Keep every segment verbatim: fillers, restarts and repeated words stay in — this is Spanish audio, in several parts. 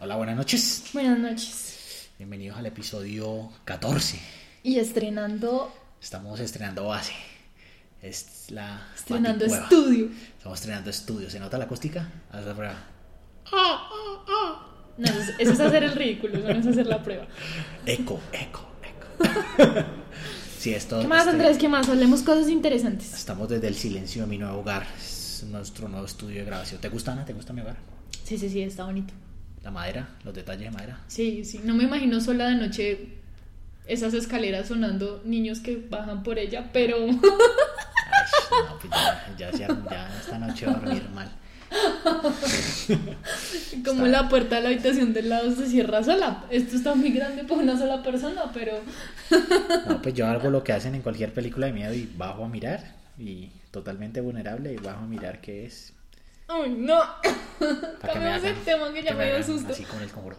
Hola, buenas noches. Buenas noches. Bienvenidos al episodio catorce. Y estrenando... Estamos estrenando base. Es la Estrenando baticueva. estudio. Estamos estrenando estudio. ¿Se nota la acústica? Haz la prueba. No, eso es, eso es hacer el ridículo, eso no es hacer la prueba. Eco, eco, eco. Sí, esto, ¿Qué más, este, Andrés? ¿Qué más? Hablemos cosas interesantes. Estamos desde el silencio de mi nuevo hogar. Es nuestro nuevo estudio de grabación. ¿Te gusta, Ana? ¿Te gusta mi hogar? Sí, sí, sí, está bonito. La madera, los detalles de madera. Sí, sí, no me imagino sola de noche esas escaleras sonando, niños que bajan por ella, pero... Ay, no, pues ya, ya, ya, ya esta noche va a dormir mal. Como Está... la puerta de la habitación del lado se cierra sola. Esto está muy grande para una sola persona, pero... No, pues yo hago lo que hacen en cualquier película de miedo y bajo a mirar, y totalmente vulnerable, y bajo a mirar qué es. ¡Ay, no! Para que me Cambiamos el hagan, tema que ya que me me dio hagan susto. así con el conjuro.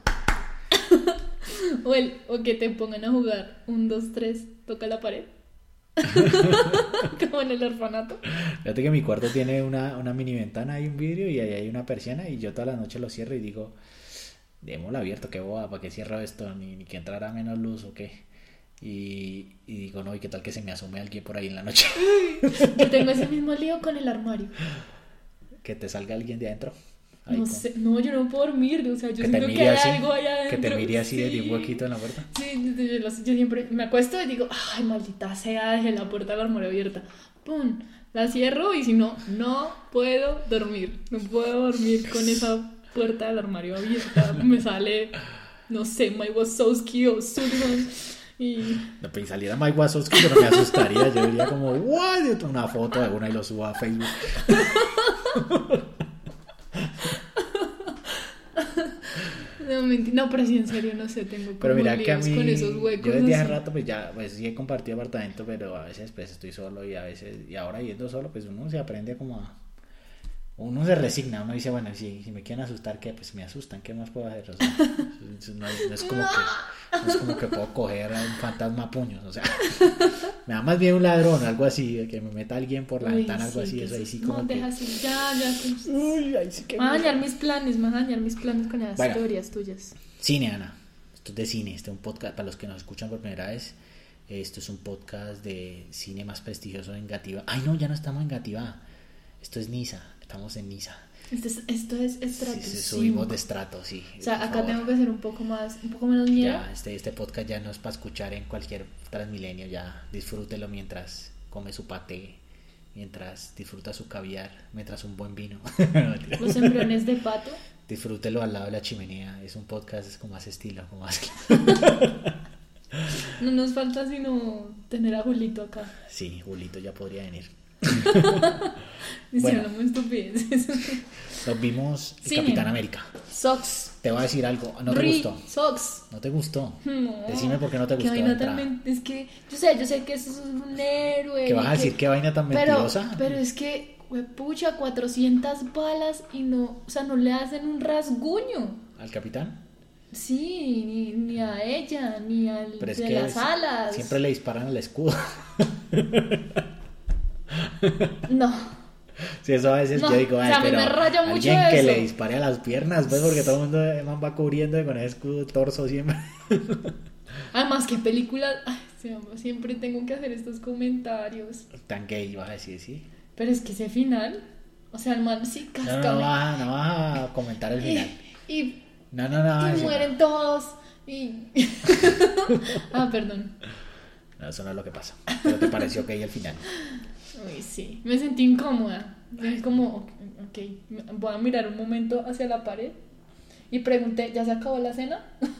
O, el, o que te pongan a jugar un, dos, tres, toca la pared. Como en el orfanato. Fíjate que mi cuarto tiene una, una mini ventana y un vidrio, y ahí hay una persiana, y yo toda la noche lo cierro y digo, démoslo abierto, qué boba, ¿para qué cierro esto? Ni, ni que entrara menos luz o qué. Y, y digo, no, ¿y qué tal que se me asome alguien por ahí en la noche? Yo tengo ese mismo lío con el armario. Que te salga alguien de adentro. Ahí No con... sé, no, yo no puedo dormir. O sea, yo que te siento mire que hay así, algo allá adentro. que te mire así Sí. de un huequito en la puerta. Sí, yo, yo, yo siempre me acuesto y digo, ay, maldita sea, dejé la puerta del armario abierta. Pum, la cierro y si no, no puedo dormir. No puedo dormir con esa puerta del armario abierta. Me sale, no sé, Mike Wazowski o Sullivan. Y... No, pues si saliera Mike Wazowski, yo no me asustaría. Yo diría como, what? Yo tomo una foto de una y lo subo a Facebook. No, mentira, no, pero sí, en serio, no sé, tengo como Pero mira que a líos mí, con esos huecos. yo desde no hace sé. rato pues ya, pues sí he compartido apartamento, pero a veces pues estoy solo, y a veces, y ahora yendo solo pues uno se aprende como a, uno se resigna, uno dice, bueno, si, si me quieren asustar, ¿qué? Pues me asustan, ¿qué más puedo hacer? O sea, no, no es como que, no es como que puedo coger a un fantasma a puños, o sea, me da más bien un ladrón, algo así, que me meta alguien por la Uy, ventana, algo sí, así, que eso ahí sí. sí como No, que... deja así, ya, ya. pues. Uy, ahí sí que... Me va a dañar mis planes, me va a dañar mis planes con esas Bueno. teorías tuyas. Cine, Ana. Esto es de cine. Este es un podcast, para los que nos escuchan por primera vez, esto es un podcast de cine más prestigioso en Gativa. Ay, no, ya no estamos en Gativa. Esto es Niza. Estamos en Niza. Esto es, esto es estrato. Sí, sí, subimos de estrato, sí. O sea, por acá favor. tengo que hacer un poco más, un poco menos miedo. Ya, este, este podcast ya no es para escuchar en cualquier Transmilenio. Ya disfrútelo mientras come su paté, mientras disfruta su caviar, mientras un buen vino. No, mentira. Los embriones de pato. Disfrútelo al lado de la chimenea. Es un podcast es con más estilo, con más... No nos falta sino tener a Julito acá. Sí, Julito ya podría venir. Diciendo Bueno. muy estupideces. Nos vimos Cine. Capitán América. Socks. Te voy a decir algo. ¿No te Ri, gustó? Socks. ¿No te gustó? No. Decime por qué no te Qué gustó. de vaina entrada. tan men- Es que, yo sé, yo sé que eso es un héroe. ¿Qué vas a y que- decir? ¿Qué vaina tan Pero, mentirosa? pero es que, pucha, cuatrocientas balas y no, o sea, no le hacen un rasguño. ¿Al capitán? Sí, ni, ni a ella, ni al Pero es de que las es- alas. siempre le disparan al escudo. No, Sí, eso a veces No, yo digo, o ay, sea, a mí pero me raya mucho alguien que eso. le dispare a las piernas, pues, porque todo el mundo eh, man, va cubriendo con ese escudo el torso siempre. además, ¿qué película? Ay, siempre tengo que hacer estos comentarios. Tan gay, vas a decir, sí. Pero es que ese final, o sea, el man sí No, casca. no, no vas, a- no vas a comentar el final. y, y, No, no, no. vas a y decir mueren todos. Y... ah, perdón. nada. No, eso no es lo que pasa. Pero te pareció gay el final. Uy, sí, me sentí incómoda. Es como, ok, voy a mirar un momento hacia la pared y pregunté, ¿ya se acabó la cena?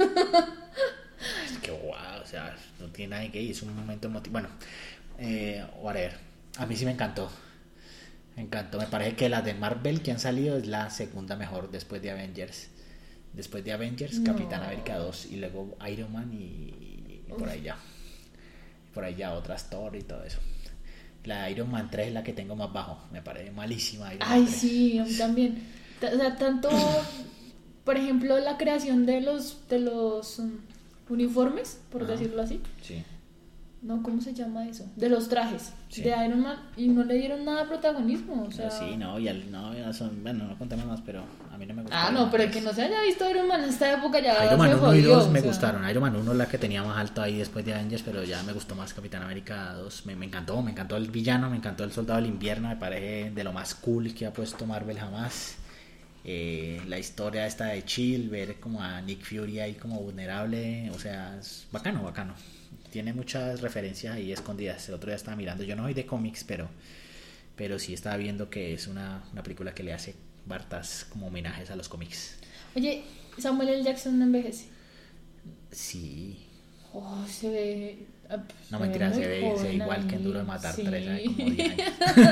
Es que wow, o sea, no tiene nada de gay, es un momento emotivo. Bueno, eh, whatever. A mí sí me encantó. Me encantó. Me parece que las de Marvel que han salido es la segunda mejor después de Avengers. Después de Avengers, No. Capitán América dos y luego Iron Man y, y por ahí ya. Por ahí ya otras Thor y todo eso. La Iron Man tres es la que tengo más bajo. Me parece malísima Iron Man Ay, tres. sí, a mí también. T- O sea, tanto, por ejemplo, la creación de los, de los um, uniformes, por Ajá. decirlo así. Sí. No, ¿cómo se llama eso? De los trajes Sí. de Iron Man y no le dieron nada de protagonismo, o sea... Sí, no, y al, no, ya son, bueno, no contemos más, pero a mí no me gustó. Ah, no, pero el que no se haya visto Iron Man en esta época ya Iron Man se uno y jodió, dos o me sea. gustaron. Iron Man uno es la que tenía más alto ahí después de Avengers, pero ya me gustó más Capitán América dos. Me, me encantó, me encantó el villano, me encantó el Soldado del Invierno, me parece de lo más cool que ha puesto Marvel jamás. Eh, la historia esta de Chill, ver como a Nick Fury ahí como vulnerable, o sea, es bacano, bacano. Tiene muchas referencias ahí escondidas. El otro día estaba mirando, yo no soy de cómics, pero, pero sí estaba viendo que es una, una película que le hace bartas como homenajes a los cómics. Oye, Samuel L. Jackson no envejece. Sí. Oh, se ve... ah, No, se mentira, muy se ve, se ve joven igual que en ahí. Duro de Matar Sí. tres, ¿sabes? Como diez años.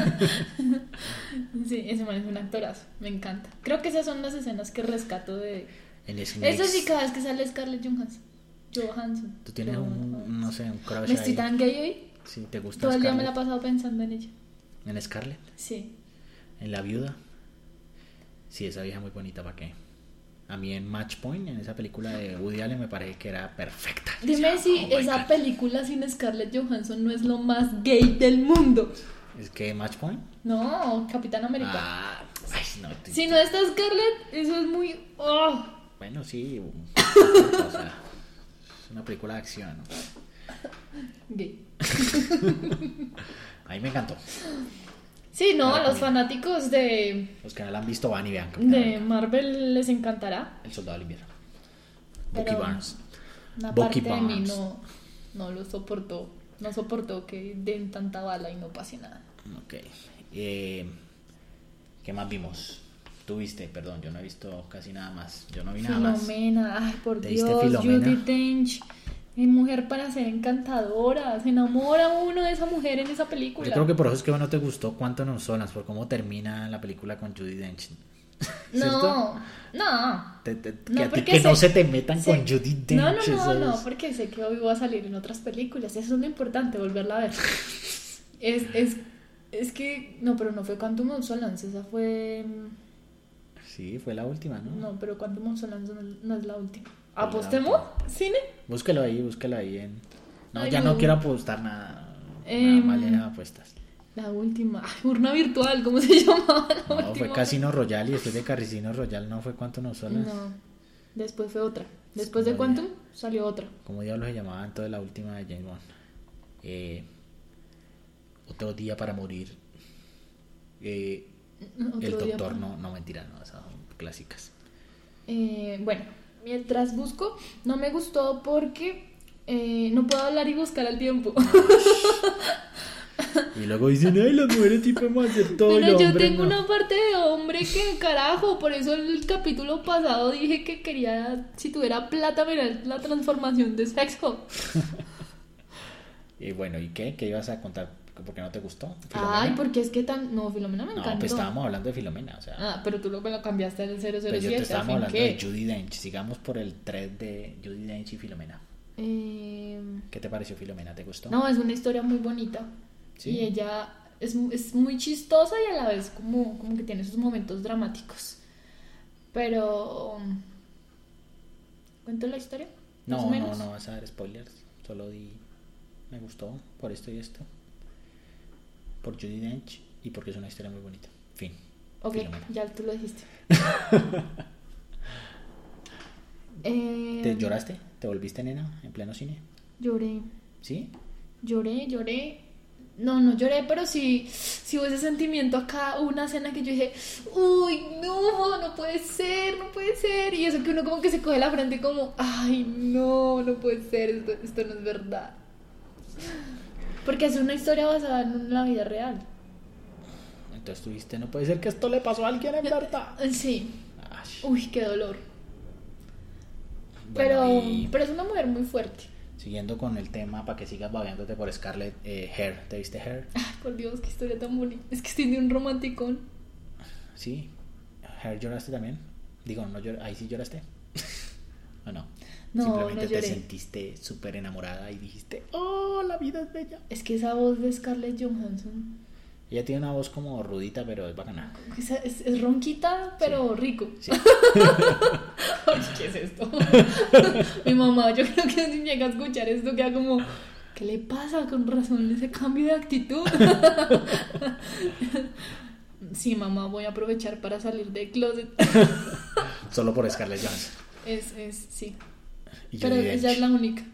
Sí, ese man es un actorazo, me encanta. Creo que esas son las escenas que rescato de... En Snakes, Eso sí, cada vez que sale Scarlett Johansson. Johansson. tú tienes un, Johansson. no sé, un crush ¿Me estoy ahí. tan gay hoy? Sí, ¿te gusta Todo el día me Scarlett? la he pasado pensando en ella. ¿En Scarlett? Sí. ¿En La Viuda? Sí, esa vieja muy bonita, ¿para qué? A mí en Match Point, en esa película de Woody Allen, me parece que era perfecta. Dime Decía, si "Oh my esa God". película sin Scarlett Johansson no es lo más gay del mundo. ¿Es que Match Point? No, Capitán América. Ah, ay, no. te- Si no está Scarlett, eso es muy... Oh. Bueno, sí. O sea, es una película de acción, ¿no? Gay. A mí me encantó. Sí, no, Ahora a los también. fanáticos de, Los que no la han visto van y vean. Capitán de América, Marvel les encantará. El Soldado del Invierno. Pero Bucky Barnes. Una Bucky parte de mí Barnes. no, no lo soportó. No soportó que den tanta bala y no pase nada. Ok. Eh, ¿Qué más vimos? Tú viste, perdón, yo no he visto casi nada más. Yo no vi nada más. Filomena, ay por ¿Te viste Dios, Filomena? Judi Dench. Es mujer para ser encantadora. Se enamora uno de esa mujer en esa película. Yo creo que por eso es que no te gustó Quantum of Solace, por cómo termina la película con Judi Dench. ¿Cierto? No, no. Te- te- que No, a ti porque que no sé- se te metan sé- con Judi Dench. No, no, no, eso no, es- porque sé que hoy voy a salir en otras películas. Eso es lo importante, volverla a ver. Es, es, es que, no, pero no fue Quantum of Solace, esa fue... Sí, fue la última, ¿no? No, pero Quantum of Solace no, es- no es la última. la ¿Apostemos? ¿Cine? Búsquelo ahí, búsquelo ahí. En... No, Ay, ya no. no quiero apostar nada. Em, Nada mal en las apuestas. La última. Ay, urna virtual, ¿cómo se llamaba la No, última? fue Casino Royale y después de Casino Royale no fue Quantum of Solace. No, después fue otra. Después de Como Quantum salió otra. ¿Cómo diablos se llamaba entonces la última de James Bond? Eh, Otro día para morir. Eh, Otro el día doctor, pa- no, no mentira, no, esas son clásicas. Eh, bueno, mientras busco, no me gustó porque eh, no puedo hablar y buscar al tiempo. Y luego dicen, ay, las mujeres sí podemos hacer todo. y Pero los yo hombres tengo no". una parte de hombre que carajo, por eso el capítulo pasado dije que quería, si tuviera plata, mirar la transformación de sexo. Y bueno, ¿y qué? ¿Qué ibas a contar? ¿Por qué no te gustó? Ay, ¿Filomena? porque es que tan... No, Filomena me No, encantó. pues estábamos hablando de Filomena, o sea. Ah, pero tú lo, me lo cambiaste al cero cero pues yo siete. te ¿al estábamos fin hablando qué? de Judi Dench. Sigamos por el thread de Judi Dench y Filomena. Eh, ¿Qué te pareció Filomena? ¿Te gustó? No, es una historia muy bonita. ¿Sí? Y ella es, es muy chistosa y a la vez como, como que tiene sus momentos dramáticos. Pero... ¿Cuento la historia? Más No, o no, menos. no vas a dar spoilers. Solo di. Me gustó por esto y esto. Por Judi Dench y porque es una historia muy bonita. Fin. Ok, Filomena. ya tú lo dijiste. eh, ¿Te lloraste? ¿Te volviste nena en pleno cine? Lloré, ¿Sí? lloré, lloré. No, no lloré, pero sí, sí hubo ese sentimiento acá, hubo una escena que yo dije, uy, no, no puede ser, no puede ser. Y eso que uno como que se coge la frente como, ay, no, no puede ser, esto, esto no es verdad. Porque es una historia basada en la vida real. Entonces tú dijiste, no puede ser que esto le pasó a alguien en verdad. Sí, Ay. uy, qué dolor. Bueno, Pero, y pero es una mujer muy fuerte. siguiendo con el tema, para que sigas babeándote por Scarlett, eh, Hair. ¿Te viste Hair? Ay, por Dios, qué historia tan bonita. Es que estoy de un romanticón. Sí. Hair, ¿lloraste también? Digo, no llor- ahí sí lloraste. ¿O no? No, Simplemente no te lloré. sentiste súper enamorada y dijiste, oh, la vida es bella. Es que esa voz de Scarlett Johansson Ella tiene una voz como rudita, pero es bacana. es, es, es ronquita, pero rico. Sí. Ay, ¿qué es esto? Mi mamá, yo creo que si llega a escuchar esto queda como, ¿Qué le pasa? Con razón ese cambio de actitud. Sí, mamá, voy a aprovechar para salir del closet. Solo por Scarlett Johansson. Es, es, sí. Y Pero Judi ella Dench. es la única.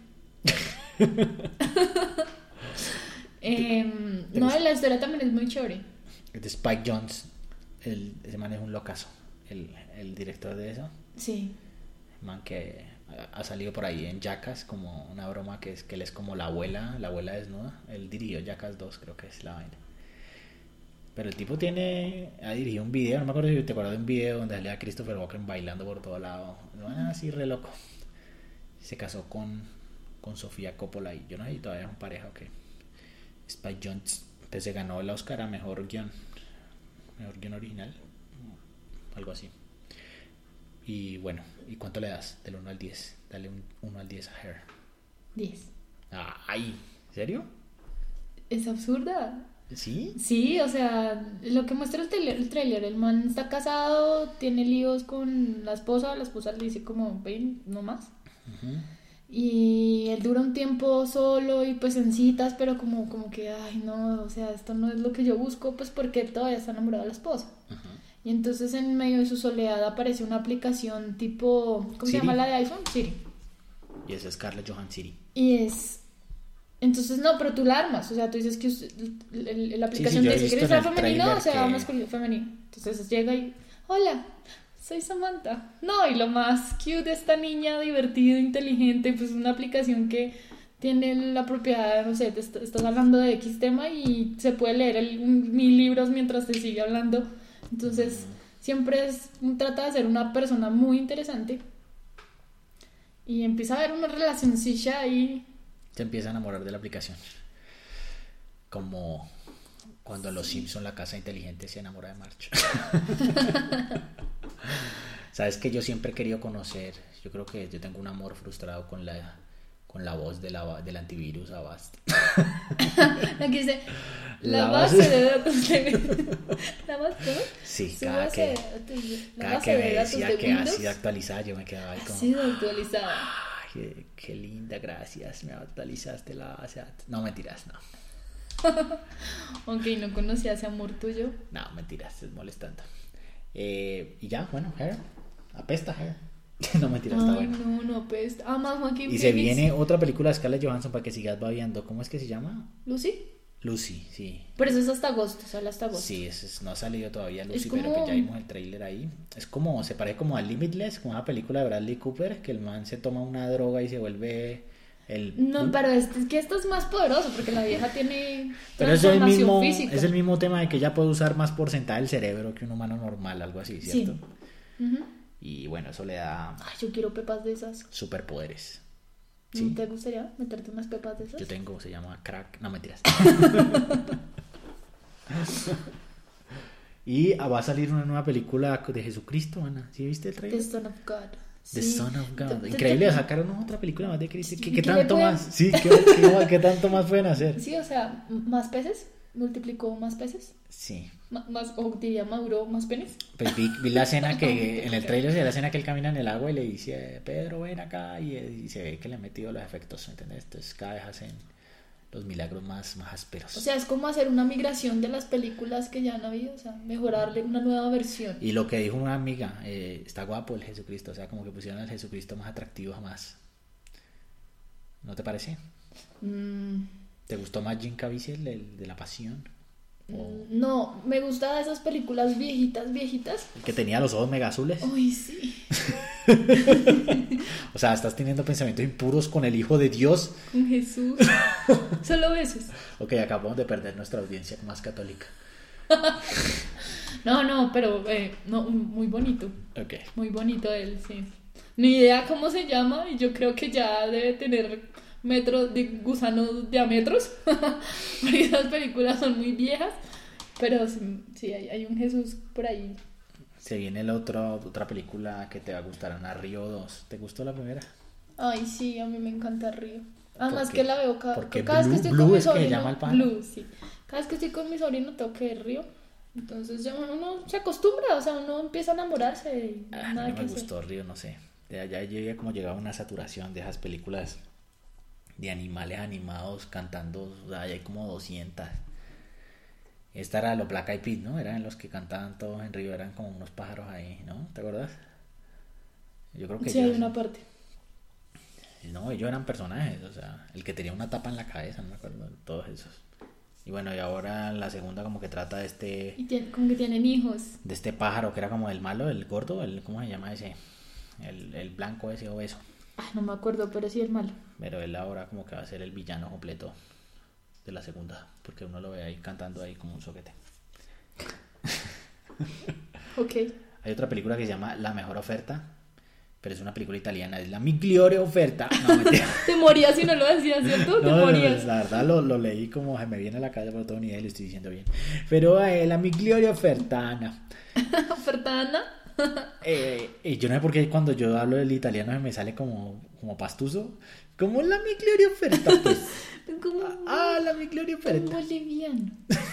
eh, no, la historia también es muy chévere. Es de Spike Jonze. El, ese man es un locazo. El, el director de eso. Sí. Man que ha, ha salido por ahí en Jackass como una broma que es que él es como la abuela, la abuela desnuda. Él dirigió Jackass dos, creo que es la vaina. Pero el tipo tiene, ha dirigido un video, no me acuerdo si te acuerdas de un video donde salía a Christopher Walken bailando por todo lado. Ah, así re loco. Se casó con, con Sofía Coppola y yo no sé si todavía es un pareja o qué. Spike Jonze pues se ganó el Oscar a mejor guión, mejor guión original, algo así. Y bueno, ¿y cuánto le das? Del uno al diez. Dale un uno al diez a Hair. diez. Ay, ¿en serio? Es absurda. ¿Sí? Sí, o sea, lo que muestra el trailer, el trailer, el man está casado, tiene líos con la esposa, la esposa le dice como, ven, no más. Uh-huh. Y él dura un tiempo solo y pues en citas, pero como, como que, ay no, o sea, esto no es lo que yo busco, pues porque él todavía está enamorado de la esposa. Uh-huh. Y entonces en medio de su soledad aparece una aplicación tipo, ¿cómo Siri. se llama la de iPhone? Siri. Y es Scarlett Johansson Siri. Y es... Entonces, no, pero tú la armas, o sea, tú dices que usted- el- el- la aplicación yo he te dice, visto ¿quieres en ser el femenino o tráiler sea que- masculino femenino? Entonces llega y, hola, soy Samantha. No, y lo más cute de esta niña, divertida, inteligente, pues una aplicación que tiene la propiedad, no sé, te est- estás hablando de X tema y se puede leer el- mil libros mientras te sigue hablando. Entonces, siempre es, trata de ser una persona muy interesante. Y empieza a haber una relacioncilla ahí. Se empieza a enamorar de la aplicación. Como cuando los Simpson la casa inteligente se enamora de Marge. Sabes que yo siempre he querido conocer, yo creo que yo tengo un amor frustrado con la con la voz de la, del antivirus Avast. Aquí dice la, La base, base- de datos de la base, ¿no? Sí, Su cada base que, de datos de- la cada base que de me datos decía de que ha Windows sido actualizada, yo me quedaba ahí ha como, sido actualizada. ay, qué, qué linda, gracias, me actualizaste la base de datos. No, mentiras, no. Aunque no conocía ese amor tuyo. No, mentiras, estás molestando. Eh, y ya, bueno, Hair, apesta Hair. No, mentiras, está Ay, bueno. no, no, pues. Ah, más Joaquín Y se Phoenix. viene otra película de Scarlett Johansson para que sigas babeando. ¿Cómo es que se llama? Lucy. Lucy, sí. Pero eso es hasta agosto, sale hasta agosto. Sí, es, es- no ha salido todavía Lucy, Es como- pero pues ya vimos el tráiler ahí. Es como, se parece como a Limitless, como una película de Bradley Cooper, que el man se toma una droga y se vuelve el... No, pero es, es que esto es más poderoso porque la vieja tiene Pero es el transformación mismo, física. es el mismo tema de que ella puede usar más porcentaje del cerebro que un humano normal, algo así, ¿cierto? Sí. Ujú. Y bueno, eso le da Ay, yo quiero pepas de esas. superpoderes. Sí. ¿Te gustaría meterte unas pepas de esas? Yo tengo, se llama crack, no mentiras. Y ah, va a salir una nueva película de Jesucristo, Ana. ¿Sí viste el The trailer? Son of God. The Sí. Son of God. Te- te- Increíble, te- sacaron otra película más de Cristo. ¿Qué, Sí, qué ¿qué le tanto pueden- más? Sí, ¿qué, qué- qué tanto más pueden hacer? Sí, o sea, m- más peces, multiplicó más peces, Sí. Ma- más, o diría Mauro, más penes. Pues vi, vi la escena que en el trailer se ve la escena que él camina en el agua y le dice, Pedro, ven acá. Y, y se ve que le han metido los efectos, ¿entendés? Entonces cada vez hacen los milagros más, más ásperos. O sea, es como hacer una migración de las películas que ya han habido, o sea, mejorarle una nueva versión. Y lo que dijo una amiga, eh, está guapo el Jesucristo, o sea, como que pusieron al Jesucristo más atractivo jamás. ¿No te parece? Mm, ¿Te gustó más Jim Caviezel, el de la Pasión? O no, me gustan esas películas viejitas, viejitas. el que tenía los ojos mega azules. Uy, sí, O sea, estás teniendo pensamientos impuros con el Hijo de Dios. con Jesús. Solo besos. Ok, acabamos de perder nuestra audiencia más católica. No, no, pero eh, no, muy bonito. Ok. Muy bonito él, sí. Ni idea cómo se llama y yo creo que ya debe tener metros de gusanos diámetros. Porque esas películas son muy viejas. Pero sí, sí, hay, hay un Jesús por ahí. Se viene la otra, otra película que te va a gustar, Ana, Río dos. ¿Te gustó la primera? Ay, sí, a mí me encanta Río. Además ¿Por qué? que la veo cada, Porque cada vez Blue- que estoy Blue con mi es que sobrino. llama al pana. Blue, sí. Cada vez que estoy con mi sobrino tengo que ver Río. Entonces ya uno se acostumbra, o sea, uno empieza a enamorarse y Ah, nada no que me hacer. gustó Río, no sé. Ya, ya llegué como llegaba a una saturación de esas películas de animales animados cantando, o sea, hay como doscientas. Esta era los Black Eyed Peas, ¿no? Eran los que cantaban todos en Río, eran como unos pájaros ahí, ¿no? ¿Te acuerdas? Yo creo que Sí, ellos, hay una parte. no, ellos eran personajes, o sea, el que tenía una tapa en la cabeza, no me acuerdo, todos esos. Y bueno, y ahora la segunda como que trata de este, Y tiene, como que tienen hijos. de este pájaro que era como el malo, el gordo, el, ¿cómo se llama ese? El, el blanco ese obeso. Ah, no me acuerdo, pero sí el malo. Pero él ahora como que va a ser el villano completo de la segunda, porque uno lo ve ahí cantando ahí como un soquete. Ok. Hay otra película que se llama La Mejor Oferta, pero es una película italiana, es La Migliore Offerta. No, mentira. Te morías si no lo decías, ¿cierto? Te No, no, morías. la verdad lo, lo leí como se me viene a la cabeza, pero todo ni idea y lo estoy diciendo bien. Pero eh, La Migliore Offerta. Ofertana. Eh, y yo no sé por qué cuando yo hablo del italiano se me sale como, como pastuso. Como La Migliore Offerta, pues. Como Ah, La Migliore un Offerta. boliviano.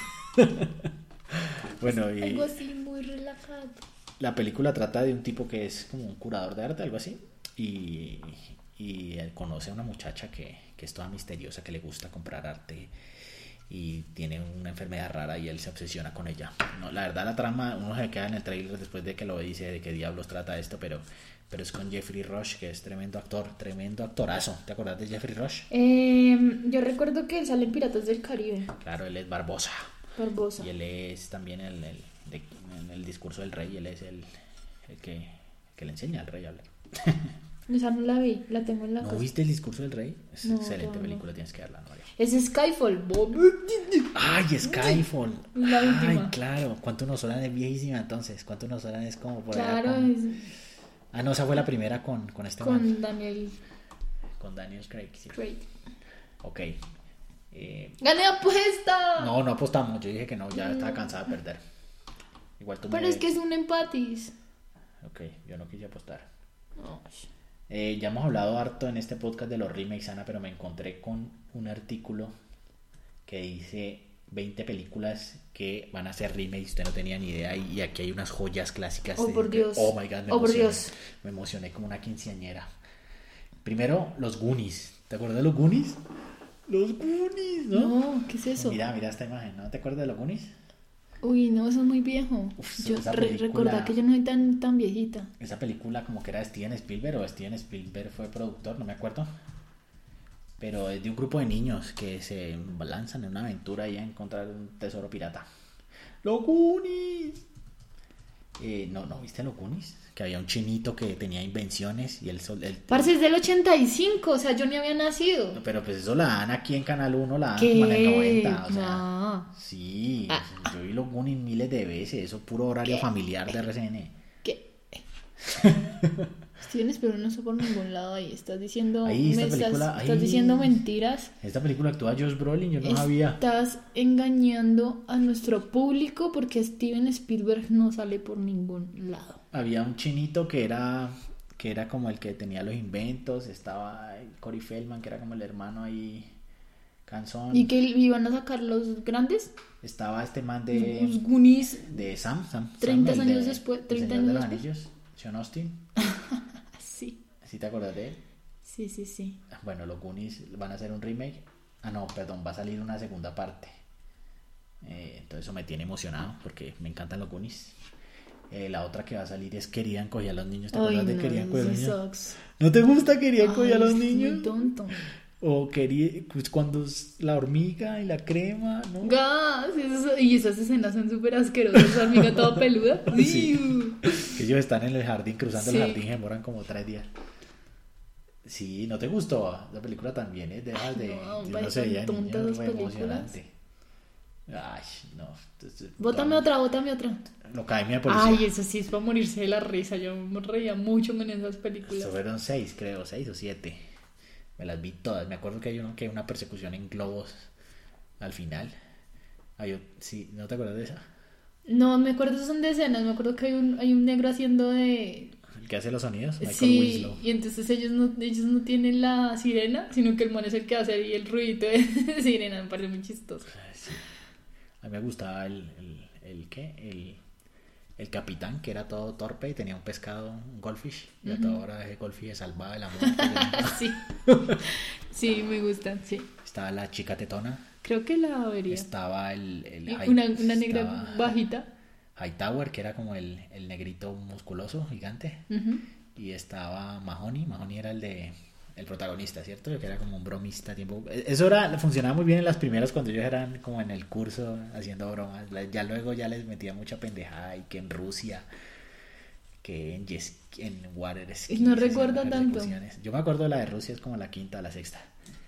Bueno, y Algo así muy relajado. la película trata de un tipo que es como un curador de arte, algo así. Y, y él conoce a una muchacha que, que es toda misteriosa, que le gusta comprar arte y tiene una enfermedad rara y él se obsesiona con ella. No, la verdad la trama, uno se queda en el trailer después de que lo dice, de qué diablos trata esto, pero, pero es con Jeffrey Rush, que es tremendo actor, tremendo actorazo. ¿Te acuerdas de Jeffrey Rush? Eh, yo recuerdo que él sale en Piratas del Caribe. Claro, él es Barbosa. Barbosa. Y él es también el, el, de, en el discurso del rey, él es el, el que, que le enseña al rey a hablar. Esa no la vi, la tengo en la ¿No casa. viste el discurso del rey? Es No, excelente no, película, no. tienes que verla, ¿no? María? Es Skyfall, Bob. ¡Ay, Skyfall! La ¡Ay, última. claro! ¿Cuánto nos horas es viejísima entonces? ¿Cuánto nos horas es como por allá Claro, con... es Ah, no, esa fue la primera con, con este man. con Daniel Con Daniel Craig, sí. Craig. Ok. Eh, ¡Gané apuesta! no, no apostamos. Yo dije que no, ya estaba cansada de perder. Igual tú me... Pero es que es un empatis. Ok, yo no quise apostar. Ay. Eh, ya hemos hablado harto en este podcast de los remakes, Ana, pero me encontré con un artículo que dice veinte películas que van a ser remakes, usted no tenía ni idea, y aquí hay unas joyas clásicas. Oh, de- por Dios. Oh my God, me Oh, por emocioné. Dios. Me emocioné como una quinceañera. Primero, los Goonies. ¿Te acuerdas de los Goonies? Los Goonies, ¿no? No, ¿qué es eso? Mira, mira esta imagen, ¿no te acuerdas de los Goonies? Uy, no, eso es muy viejo. Uf, Yo esa re- película- recordá que yo no soy tan, tan viejita. Esa película como que era de Steven Spielberg, o Steven Spielberg fue productor, no me acuerdo. Pero es de un grupo de niños que se lanzan en una aventura y a encontrar un tesoro pirata. ¡Los Goonies! Eh, no, ¿no viste los Goonies? Que había un chinito que tenía invenciones y el sol... El, Parce, es del ochenta y cinco, o sea, yo ni había nacido. pero pues eso la dan aquí en Canal uno, la dan ¿Qué? como en el noventa. O sea, No. sí, Ah. yo vi los Goonies miles de veces. Eso puro horario ¿Qué? familiar de R C N. ¿Qué? Steven Spielberg no está por ningún lado ahí. Estás diciendo, Ahí, esta me estás, película, estás ahí. diciendo mentiras. Esta película actúa Josh Brolin, yo no sabía. Estás engañando a nuestro público porque Steven Spielberg no sale por ningún lado. Había un chinito que era que era como el que tenía los inventos, estaba Corey Feldman, que era como el hermano ahí canzón. ¿Y que iban a sacar los grandes? Estaba este man de Los Goonies. de Sam, Sam treinta Sam, el años de- después- el treinta Señor de años los después. Anillos, Sean Austin. Sí, ¿Sí te acuerdas de él? sí, sí, sí. Bueno, los Goonies van a hacer un remake. Ah, no, perdón, va a salir una segunda parte. Eh, entonces eso me tiene emocionado porque me encantan los Goonies. Eh, la otra que va a salir es Querían coger a los niños. ¿Te acuerdas Ay, de no, Querían coger a los sí niños? sucks. ¿No te gusta Querían coger a Ay, los es niños? muy tonto. O quería, pues cuando es la hormiga y la crema, ¿no? Gas, eso- y esas escenas son súper asquerosas. La hormiga toda peluda. Sí. Iu. Que ellos están en el jardín, cruzando Sí. el jardín y demoran como tres días. Sí, ¿no te gustó? La película también, ¿eh? Dejas de... no, yo parece no sé, ya tontas niño, esas re películas. emocionante. Ay, no. entonces, Bótame no. otra, bótame otra. La Academia de Policía. Ay, eso sí es para morirse de la risa. Yo me reía mucho con esas películas. Eso fueron seis, creo, seis o siete. Me las vi todas. Me acuerdo que hay uno que hay una persecución en globos al final. Hay, o- sí, ¿no te acuerdas de esa? No, me acuerdo, son de escenas. Me acuerdo que hay un, hay un negro haciendo de. El que hace los sonidos, Michael Sí, Winslow. y entonces ellos no, ellos no tienen la sirena, sino que el man es el que hace ahí el ruidito de sirena. Me parece muy chistoso. Ay, sí. A mí me gustaba el, el, el ¿qué? El, el capitán, que era todo torpe y tenía un pescado, un goldfish, y a Ujú. toda hora ese goldfish se salvaba de la muerte. Sí. Sí, me gustan, sí. Estaba la chica tetona, Creo que la vería. estaba el, el Y High- una, una negra estaba bajita. Hightower, que era como el, el negrito musculoso, gigante, Ujú. y estaba Mahoney. Mahoney era el de el protagonista, ¿cierto? Que era como un bromista a tiempo. Eso era, funcionaba muy bien en las primeras cuando ellos eran como en el curso haciendo bromas. La- Ya luego ya les metía mucha pendejada y que en Rusia, que en, yes, en water skis, No hacían recuerdo tanto. persecuciones. Yo me acuerdo de la de Rusia, es como la quinta o la sexta.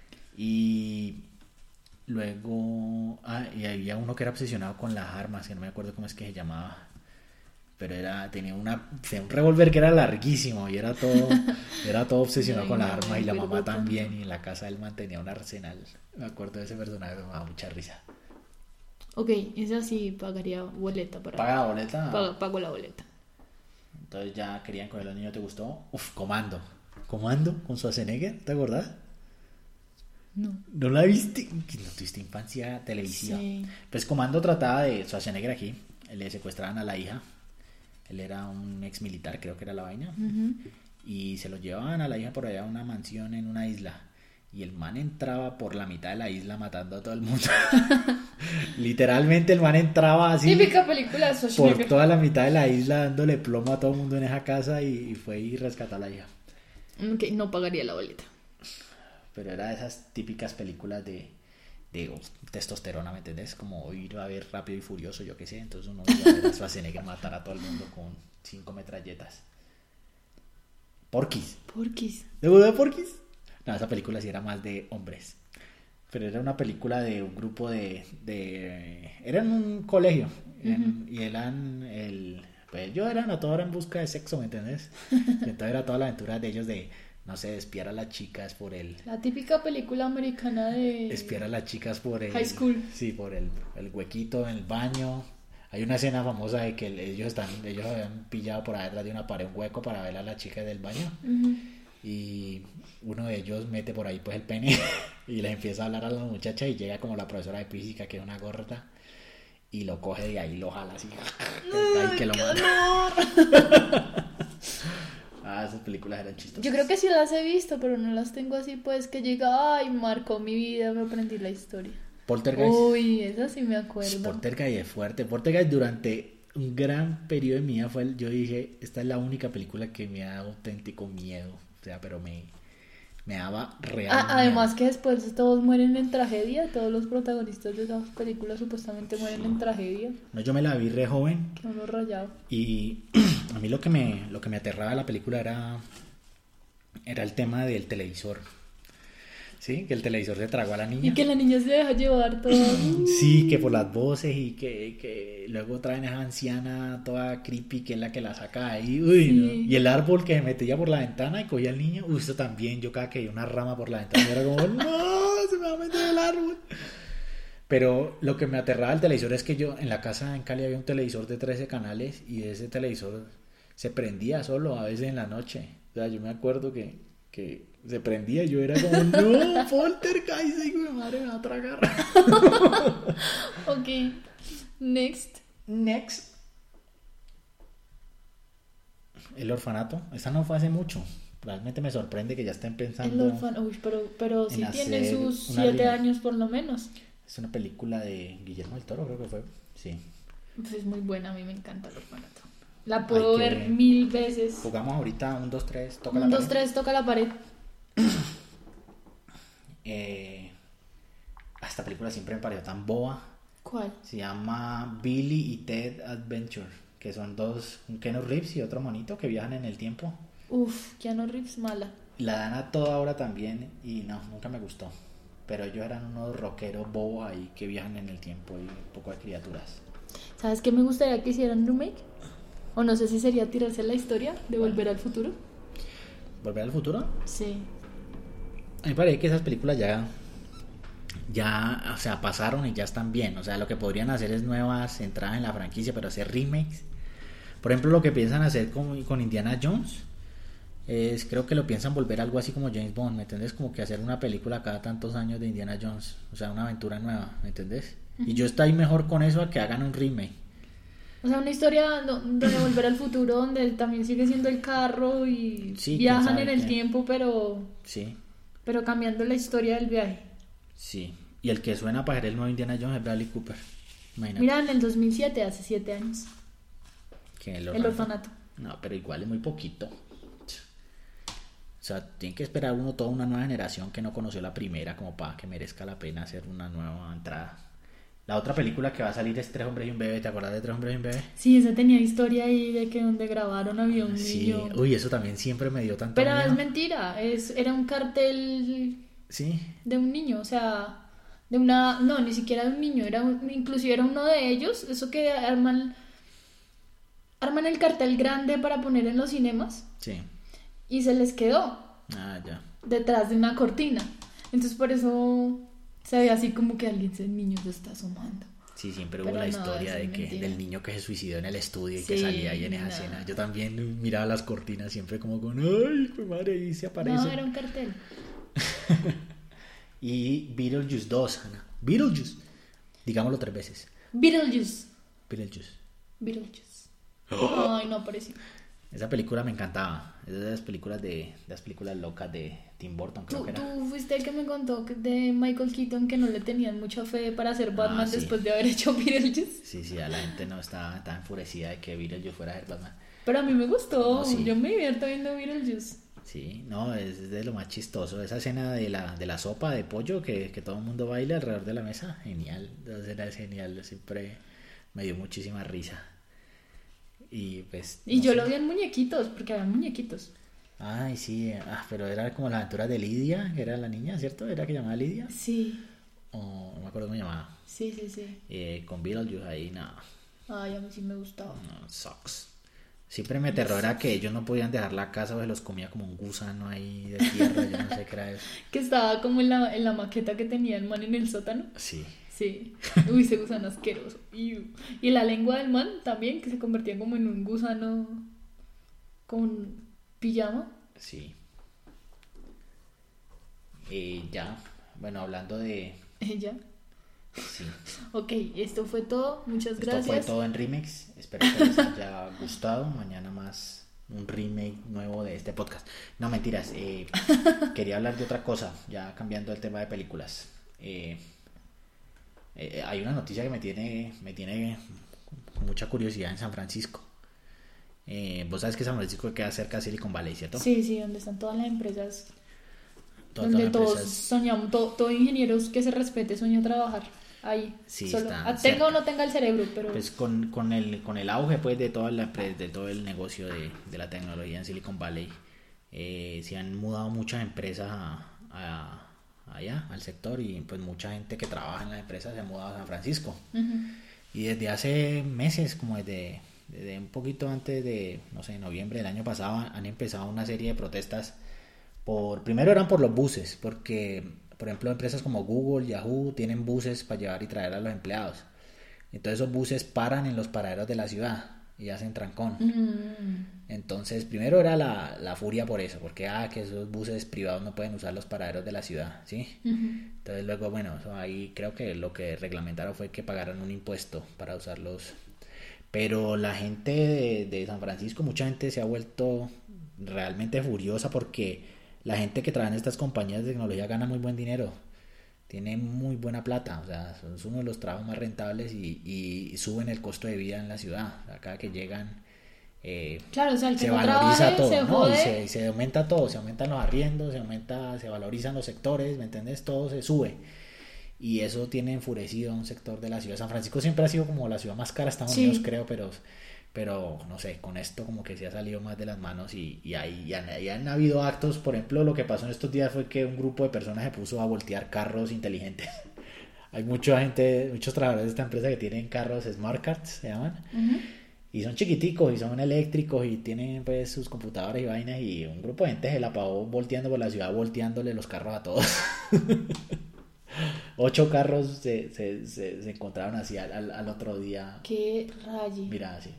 Y luego, ah, y había uno que era obsesionado con las armas, que no me acuerdo cómo es que se llamaba. Pero era, tenía una, tenía un revólver que era larguísimo y era todo, era todo obsesionado Ay, con las no, armas, y la me mamá acuerdo tanto. también, y en la casa él mantenía un arsenal. Me acuerdo de ese personaje, me daba mucha risa. Ok, esa sí pagaría boleta para. ¿Paga la boleta? Pago, pago la boleta. Entonces ya querían con el niño, ¿te gustó? Uf, Comando. Comando con Schwarzenegger, ¿te acordás? No. ¿No la viste? ¿No tuviste infancia televisiva? Sí. Pues Comando trataba de Schwarzenegger aquí. Le secuestraban a la hija. Él era un ex militar, creo que era la vaina. Ujú. Y se lo llevaban a la hija por allá a una mansión en una isla. Y el man entraba por la mitad de la isla matando a todo el mundo. Literalmente el man entraba así Típica película de por Schwarzenegger. toda la mitad de la isla dándole plomo a todo el mundo en esa casa, y, y fue y rescató a la hija. Ok, no pagaría la boleta. Pero era de esas típicas películas de, de oh, testosterona, ¿me entendés? Como ir a ver Rápido y Furioso, yo qué sé. Entonces uno iba a ver a Schwarzenegger matar a todo el mundo con cinco metralletas. Porky's. Porquis. ¿De verdad Porky's? No, esa película sí era más de hombres. Pero era una película de un grupo de... de era en un colegio. Eran- Y eran el... Pues ellos eran a toda hora en busca de sexo, ¿me entendés? Y entonces era toda la aventura de ellos de, no sé, espiar a las chicas por el... La típica película americana de. Espiar a las chicas por el... High school. Sí, por el, el huequito en el baño. Hay una escena famosa de que ellos están, ellos habían pillado por detrás de una pared un hueco para ver a las chicas del baño. Ujú. Y uno de ellos mete por ahí pues el pene y les empieza a hablar a la muchacha, y llega como la profesora de física, que es una gorda, y lo coge de ahí y lo jala así. Ay, que lo ¡Qué mata. Ah, esas películas eran chistosas. Yo creo que sí las he visto, pero no las tengo así, pues que llega, ay, marcó mi vida, me aprendí la historia. Poltergeist. Uy, esa sí me acuerdo. Poltergeist es fuerte. Poltergeist durante un gran periodo de mi vida fue el- yo dije, esta es la única película que me ha dado auténtico miedo. O sea, pero me, me daba real Ah, además miedo. que después todos mueren en tragedia, todos los protagonistas de esas películas supuestamente mueren en tragedia. No, yo me la vi re joven, Que uno rayado. y a mí lo que me, lo que me aterraba de la película era, era el tema del televisor. ¿Sí? Que el televisor se tragó a la niña. Y que la niña se deja llevar todo. Sí, que por las voces, y que, que luego traen a esa anciana toda creepy, que es la que la saca ahí. Uy, Sí. ¿no? Y el árbol que se metía por la ventana y cogía al niño. Uy, eso también. Yo cada que veía una rama por la ventana era como, no, se me va a meter el árbol. Pero lo que me aterraba del televisor es que yo en la casa en Cali había un televisor de trece canales, y ese televisor se prendía solo a veces en la noche. O sea, yo me acuerdo que, que se prendía y yo era como, no, Poltergeist, hijo de madre, me va a tragar. Ok, next. Next. El orfanato. Esa no fue hace mucho. Realmente me sorprende que ya estén El pensando. orfano, uy, pero, pero en sí tiene hacer sus una siete línea. años por lo menos. Es una película de Guillermo del Toro, creo que fue. Sí. Pues es muy buena, a mí me encanta el orfanato. La puedo Hay que- ver mil veces. Jugamos ahorita un, dos, tres, toca Un, la dos, pared. tres, toca la pared. Eh, esta película siempre me pareció tan boba. ¿Cuál? Se llama Billy y Ted Adventure, que son dos, un Keanu Reeves y otro monito que viajan en el tiempo. Uf, Keanu Reeves mala. La dan a toda hora también, y no, nunca me gustó. Pero ellos eran unos rockeros bobos ahí que viajan en el tiempo, y un poco de criaturas. ¿Sabes qué me gustaría que hicieran un remake? O no sé si sería tirarse la historia de Volver al Futuro. ¿Volver al futuro? Sí. A mí me parece que esas películas ya, ya, o sea, pasaron y ya están bien. O sea, lo que podrían hacer es nuevas entradas en la franquicia, pero hacer remakes. Por ejemplo, lo que piensan hacer con, con Indiana Jones es, creo que lo piensan volver algo así como James Bond, ¿me entiendes? Como que hacer una película cada tantos años de Indiana Jones, o sea, una aventura nueva, ¿me entiendes? Y yo estoy mejor con eso a que hagan un remake. O sea, una historia do- de Volver al Futuro donde también sigue siendo el carro y Sí, quién viajan sabe en el qué. tiempo, pero, Sí, pero cambiando la historia del viaje. sí. Y el que suena para ser el nuevo Indiana Jones es Bradley Cooper. Imagínate. Mira, en el dos mil siete, hace siete años, Que el el orfanato. orfanato. No, pero igual es muy poquito. O sea, tiene que esperar uno toda una nueva generación que no conoció la primera como para que merezca la pena hacer una nueva entrada. La otra película que va a salir es Tres hombres y un bebé. ¿Te acuerdas de Tres hombres y un bebé? Sí, esa tenía historia ahí de que donde grabaron había un Sí. niño. Uy, eso también siempre me dio tanto Pero miedo. es mentira, es, era un cartel Sí. de un niño, o sea, de una, no, ni siquiera de un niño, era un- inclusive era uno de ellos, eso que arman, arman el cartel grande para poner en los cinemas Sí. y se les quedó Ah, ya. detrás de una cortina, entonces por eso se ve así como que alguien, ese niño se está asomando. Sí, siempre hubo Pero la no, historia eso de es que mentira. del niño que se suicidó en el estudio y que Sí, salía ahí en esa no. escena. Yo también miraba las cortinas siempre como con, ay, qué madre, ahí se aparece. No, era un cartel. Y Beetlejuice dos, Ana. Beetlejuice. Digámoslo tres veces. Beetlejuice. Beetlejuice. Beetlejuice. Ay, no apareció. Esa película me encantaba. Es de las películas de, de las películas locas de Tim Burton, creo Tú, que era. tú fuiste el que me contó que- de Michael Keaton que no le tenían mucha fe para hacer Batman Ah, sí. después de haber hecho Beetlejuice. Sí, sí, a la gente no estaba tan enfurecida de que Beetlejuice fuera a ser Batman. Pero a mí me gustó, No, sí. yo me divierto viendo Beetlejuice. Sí, no, es de lo más chistoso. Esa escena de la, de la sopa de pollo que, que todo el mundo baila alrededor de la mesa, genial. Esa escena es genial, siempre me dio muchísima risa. Y pues. Y no yo sé. lo vi en muñequitos, porque había muñequitos. Ay, sí, ah, pero era como la aventura de Lidia, que era la niña, ¿cierto? ¿Era que llamaba Lidia? Sí, O no me acuerdo cómo se llamaba. sí, sí, sí. Eh, con Beetlejuice ahí, no, Ay, a mí sí me gustaba. no, sucks. Siempre me aterrora que ellos no podían dejar la casa o se los comía como un gusano ahí de tierra, yo no sé qué era eso. Que estaba como en la, en la maqueta que tenía el man en el sótano. Sí, Sí. Uy, ese gusano asqueroso. Iu. Y la lengua del man también, que se convertía como en un gusano con pijama. sí. Eh, ya, bueno, hablando de... Ella. Sí, Ok, esto fue todo. Muchas esto gracias. fue todo en remix. Espero que les haya gustado. Mañana más un remake nuevo de este podcast. No, mentiras. eh, quería hablar de otra cosa, ya cambiando el tema de películas. Eh, eh, hay una noticia que me tiene, me tiene con mucha curiosidad en San Francisco. Eh, vos sabes que San Francisco queda cerca de Silicon Valley, ¿cierto? Sí, sí, donde están todas las empresas. Todas donde las todos empresas- soñamos, todo, todo ingenieros que se respete sueña trabajar ahí. Sí, Solo, están ah, tenga o cerca. no tenga el cerebro, pero Pues con, con el con el auge pues de toda la pre- de todo el negocio de, de la tecnología en Silicon Valley, eh, se han mudado muchas empresas a, a- allá al sector, y pues mucha gente que trabaja en las empresas se ha mudado a San Francisco. Ujú. Y desde hace meses, como desde, desde un poquito antes de, no sé, noviembre del año pasado, han empezado una serie de protestas. Por, primero eran por los buses, porque, por ejemplo, empresas como Google, Yahoo, tienen buses para llevar y traer a los empleados. Entonces esos buses paran en los paraderos de la ciudad y hacen trancón. Mm. Entonces, primero era la, la furia por eso, porque ah, que esos buses privados no pueden usar los paraderos de la ciudad, ¿sí? Ujú. Entonces luego, bueno, eso ahí creo que lo que reglamentaron fue que pagaran un impuesto para usarlos. Pero la gente de, de San Francisco, mucha gente se ha vuelto realmente furiosa porque la gente que trabaja en estas compañías de tecnología gana muy buen dinero, tiene muy buena plata, o sea, es uno de los trabajos más rentables y, y suben el costo de vida en la ciudad. O sea, cada que llegan eh, Claro, o sea, el que se no valoriza trabaje todo, se ¿no? jode. Y se, y se aumenta todo, se aumentan los arriendos, se aumenta, se valorizan los sectores, ¿me entiendes? Todo se sube. Y eso tiene enfurecido a un sector de la ciudad. San Francisco siempre ha sido como la ciudad más cara de Estados Sí. Unidos, creo, pero, pero no sé, con esto como que se ha salido más de las manos y, y, hay, y han, y han habido actos. Por ejemplo, lo que pasó en estos días fue que un grupo de personas se puso a voltear carros inteligentes. Hay mucha gente, muchos trabajadores de esta empresa que tienen carros Smart Cards, se llaman, Ujú. y son chiquiticos y son eléctricos y tienen pues sus computadores y vainas, y un grupo de gente se la pagó volteando por la ciudad, volteándole los carros a todos. Ocho carros se, se, se, se encontraron así al, al, al otro día. Qué rayi. Mira, así.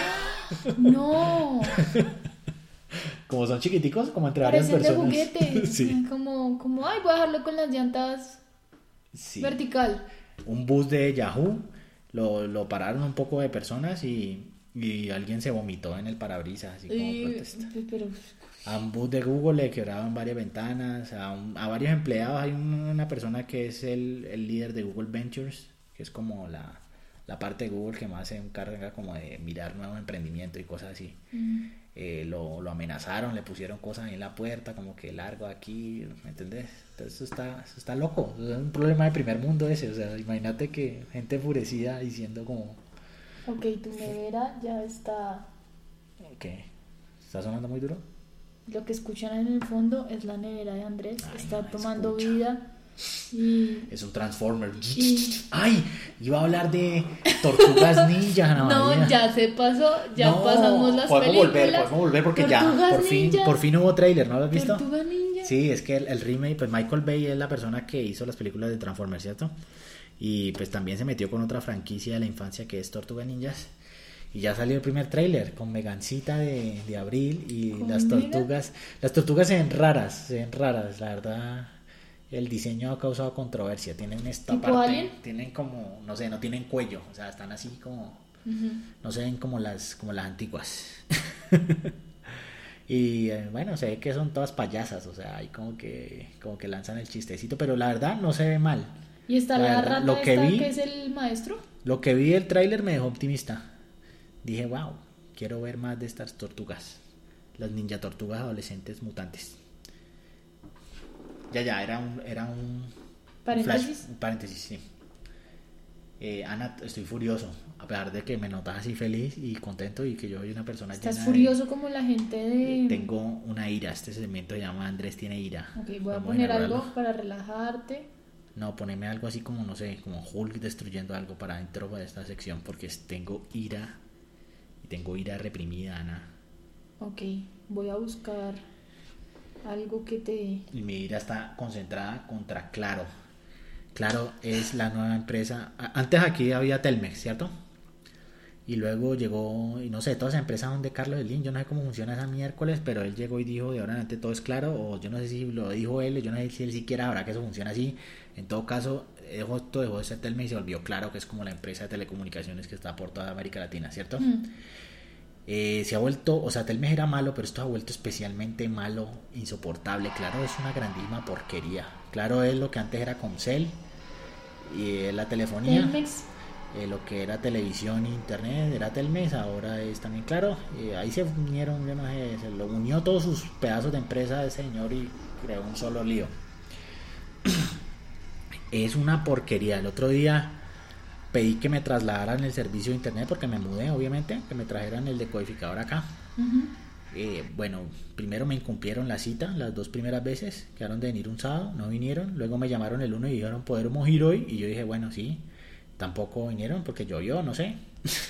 No, Como son chiquiticos, como entre varias parecen de personas. juguete. Sí. Como, como, ay, voy a dejarlo con las llantas Sí. vertical. Un bus de Yahoo lo, lo pararon un poco de personas y, y alguien se vomitó en el parabrisas, así como Y- protesta. pero A un bus de Google le quebraban varias ventanas, a, un- a varios empleados. Hay un- una persona que es el, el líder de Google Ventures, que es como la, la parte de Google que más se encarga como de mirar nuevos emprendimientos y cosas así. mm, Eh, lo, lo amenazaron, le pusieron cosas ahí en la puerta, como que largo aquí, ¿me entendés? Entonces eso está, eso está loco, eso es un problema de primer mundo ese, o sea, imagínate que gente enfurecida diciendo como, ok, tu nevera ya está. ¿qué? ¿Está sonando muy duro? Lo que escuchan en el fondo es la nevera de Andrés. Ay, Está no tomando escucha. vida. Y. Es un Transformer. Y- ¡Ay! Iba a hablar de Tortugas Ninja, Ana No, María. ya se pasó. Ya No, pasamos las podemos películas. volver, podemos volver porque ya Tortugas por fin, Ninja. por fin hubo trailer, ¿no lo has visto? Tortuga Ninja. Sí, es que el, el remake, pues Michael Bay es la persona que hizo las películas de Transformers, ¿cierto? Y pues también se metió con otra franquicia de la infancia que es Tortugas Ninjas. Y ya salió el primer tráiler con Megancita de, de Abril y ¿Con las Megan? tortugas. Las tortugas se ven raras, se ven raras, la verdad. El diseño ha causado controversia. Tienen esta ¿Tipo parte, Alien? tienen como, no sé, no tienen cuello, o sea, están así como, Ujú. no se ven como las, como las antiguas. Y eh, bueno, se ve que son todas payasas, o sea, hay como que, como que lanzan el chistecito, pero la verdad no se ve mal. Y está La la, verdad, rata lo que esta vi- que es el maestro. Lo que vi del tráiler me dejó optimista. Dije, wow, quiero ver más de estas tortugas. Las ninja tortugas adolescentes mutantes. Ya, ya, era un, era un Paréntesis. flash, un paréntesis, sí. Eh, Ana, estoy furioso, a pesar de que me notas así feliz y contento y que yo soy una persona Estás llena furioso como la gente de... de. Tengo una ira, este segmento se llama Andrés tiene ira. Ok, voy a Vamos poner inaugurarlo. algo para relajarte. No, poneme algo así como, no sé, como Hulk destruyendo algo para dentro de esta sección, porque tengo ira, y tengo ira reprimida, Ana. Ok, voy a buscar algo que te. Y mi ira está concentrada contra Claro. Claro es la nueva empresa. a- Antes aquí había Telmex, ¿cierto? Y luego llegó, y no sé, todas esas empresas son de Carlos Slim. Yo no sé cómo funciona esa miércoles, pero él llegó y dijo de ahora en adelante todo es Claro. O yo no sé si lo dijo él, yo no sé si él siquiera sabrá que eso funciona así. En todo caso, dejó, esto dejó de ser Telmex y se volvió Claro, que es como la empresa de telecomunicaciones que está por toda América Latina, ¿cierto? Mm, Eh, se ha vuelto, o sea, Telmex era malo, pero esto ha vuelto especialmente malo, insoportable. Claro, es una grandísima porquería. Claro, es lo que antes era Comcel y eh, la telefonía. Telmex. Eh, lo que era televisión e internet era Telmex, ahora es también Claro. Eh, ahí se unieron, yo no sé, se lo unió todos sus pedazos de empresa de señor y creó un solo lío. Es una porquería. El otro día pedí que me trasladaran el servicio de internet porque me mudé, obviamente, que me trajeran el decodificador acá. Ujú. Eh, bueno, primero me incumplieron la cita las dos primeras veces, quedaron de venir un sábado, no vinieron, luego me llamaron el uno y dijeron podemos ir hoy, y yo dije bueno sí, tampoco vinieron porque llovió, no sé.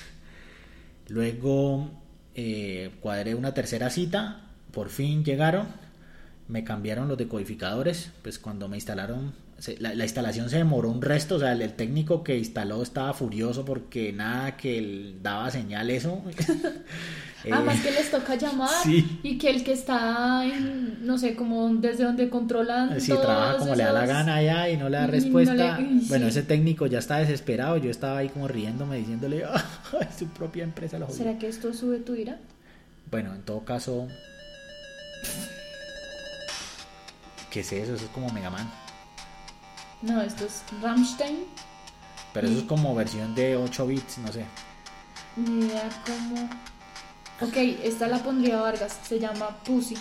Luego eh, cuadré una tercera cita, por fin llegaron, me cambiaron los decodificadores, pues cuando me instalaron, se- la, la instalación se demoró un resto, o sea, el, el técnico que instaló estaba furioso porque nada que él daba señal eso. Además Eh, que les toca llamar sí. y que el que está en, no sé, como desde donde controlan Sí, todos trabaja como le da la esos- gana allá y no le da y no respuesta. le- ay, Bueno, sí. ese técnico ya está desesperado. Yo estaba ahí como riéndome, diciéndole, "Ay, su propia empresa lo jodió". ¿Será que esto sube tu ira? Bueno, en todo caso, ¿qué es eso? Eso es como Mega Man. No, esto es Rammstein. Pero eso es como versión de ocho bits, no sé. Ni idea cómo. Ok, esta la pondría Vargas. Se llama Pussy.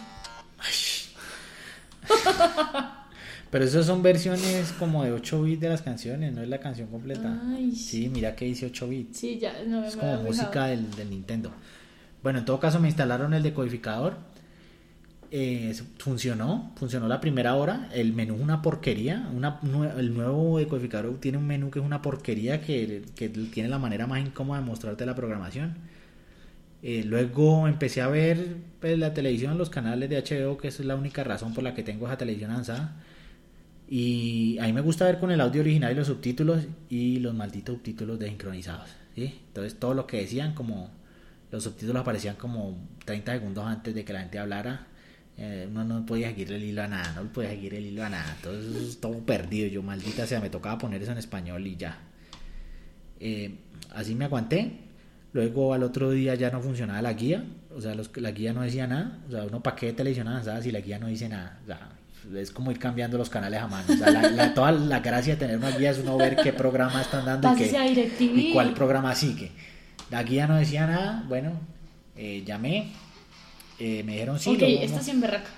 Pero eso son versiones como de ocho bits de las canciones, no es la canción completa. Ay, Sí, mira que dice ocho bits. Sí, ya no me Es me como había música fijado. del, del Nintendo. Bueno, en todo caso me instalaron el decodificador. Eh, funcionó, funcionó la primera hora. El menú es una porquería. Una, nue- el nuevo decodificador tiene un menú que es una porquería que, que tiene la manera más incómoda de mostrarte la programación. Eh, luego empecé a ver pues, la televisión, los canales de H B O, que esa es la única razón por la que tengo esa televisión avanzada. Y a mí me gusta ver con el audio original y los subtítulos y los malditos subtítulos desincronizados, ¿sí? Entonces todo lo que decían, como los subtítulos aparecían como treinta segundos antes de que la gente hablara. Eh, uno no podía seguir el hilo a nada, no podía seguir el hilo a nada. Entonces todo perdido. Yo, maldita sea, me tocaba poner eso en español y ya. Eh, así me aguanté. Luego al otro día ya no funcionaba la guía, o sea, los, la guía no decía nada, o sea, uno para qué televisión avanzada si la guía no dice nada, o sea, es como ir cambiando los canales a mano, o sea, la, la, toda la gracia de tener una guía es uno ver qué programa están dando y, qué, y cuál programa sigue. La guía no decía nada, bueno, eh, llamé, eh, me dijeron sí. Ok, luego, esto es en berraca.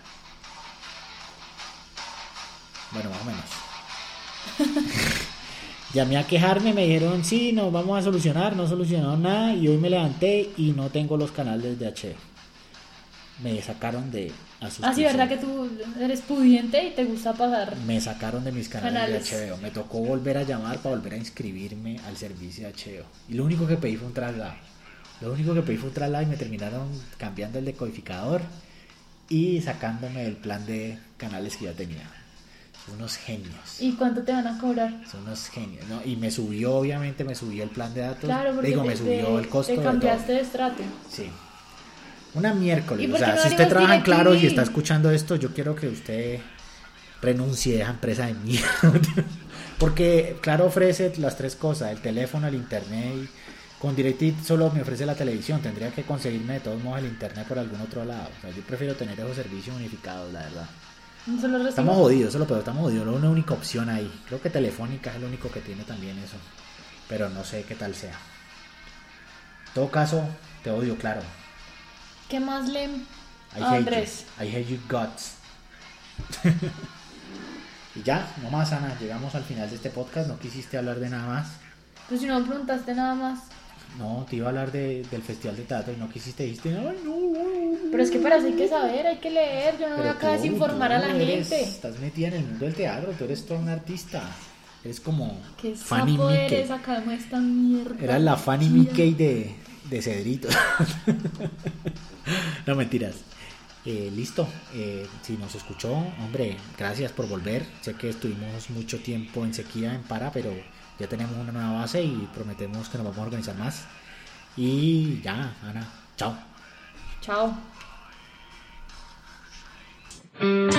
Bueno, más o menos. Llamé a quejarme, me dijeron sí, nos vamos a solucionar, no solucionaron nada y hoy me levanté y no tengo los canales de H B O. Me sacaron de Ah, sí, ¿verdad que tú eres pudiente y te gusta pagar? Me sacaron de mis canales, canales. de H B O. Me tocó volver a llamar para volver a inscribirme al servicio de H B O. Y lo único que pedí fue un traslado. Lo único que pedí fue un traslado y me terminaron cambiando el decodificador y sacándome del plan de canales que ya tenía. Son unos genios. ¿Y cuánto te van a cobrar? Son unos genios, ¿no? Y me subió, obviamente, me subió el plan de datos. Claro, porque Digo, te, me subió te, el costo. te cambiaste de, de estrato. Sí. Una miércoles. ¿Y O por qué sea, no si usted abrimos trabaja en Claro y DirecTV? está escuchando esto, yo quiero que usted renuncie a esa empresa de mierda. Porque Claro ofrece las tres cosas: el teléfono, el internet. Y con DirecTV solo me ofrece la televisión. Tendría que conseguirme de todos modos el internet por algún otro lado. O sea, yo prefiero tener esos servicios unificados, la verdad. Solo Estamos jodidos, eso es lo peor, estamos jodidos. Es una única opción ahí. Creo que Telefónica es el único que tiene también eso. Pero no sé qué tal sea. En todo caso, te odio, Claro. ¿Qué más le I a hate Andrés? you. I hate you guts. Y ya, no más, Ana. Llegamos al final de este podcast. No quisiste hablar de nada más. Pues si no me preguntaste nada más. No, te iba a hablar de, del Festival de Teatro y no quisiste. Dijiste, ay, no, no. Pero es que para eso hay que saber, hay que leer. Yo no voy Pero acá a tú, desinformar tú a la eres- gente. Estás metida en el mundo del teatro. Tú eres todo un artista. Eres como ¿Qué Fanny sapo Mickey. eres acá con esta mierda? Eras la Fanny Tía. Mickey de, de Cedrito. No, mentiras. Eh, listo. Eh, si nos escuchó, hombre, gracias por volver. Sé que estuvimos mucho tiempo en sequía, en para, pero ya tenemos una nueva base y prometemos que nos vamos a organizar más. Y ya, Ana. Chao. Chao.